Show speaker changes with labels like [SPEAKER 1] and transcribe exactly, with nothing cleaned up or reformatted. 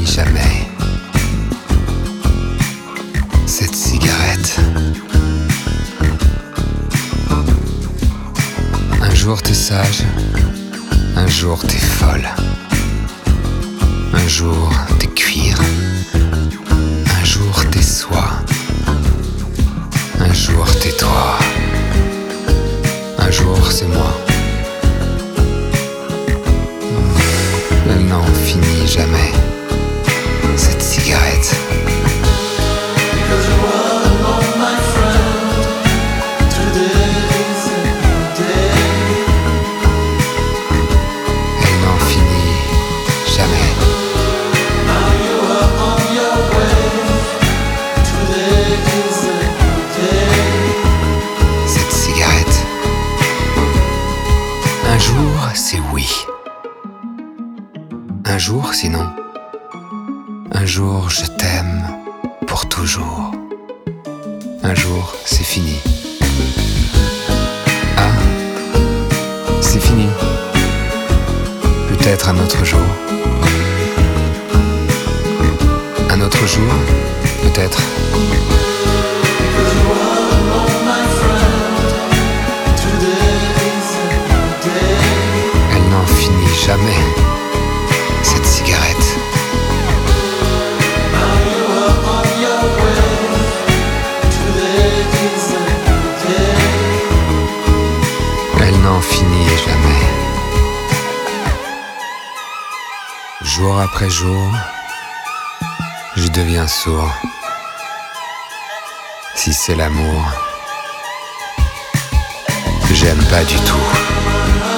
[SPEAKER 1] finit jamais. Cette cigarette. Un jour t'es sage, un jour t'es folle. Un jour t'es cuir, un jour t'es soie. Un jour t'es toi, un jour c'est moi. Elle n'en finit jamais, cette cigarette. Elle n'en finit jamais. Cette cigarette. Un jour c'est oui. Un jour sinon. Un jour je t'aime pour toujours. Un jour c'est fini. Ah, c'est fini. Peut-être un autre jour. Un autre jour, peut-être. Elle n'en finit jamais, cette cigarette. Elle n'en finit jamais. Jour après jour, je deviens sourd. Si c'est l'amour, j'aime pas du tout.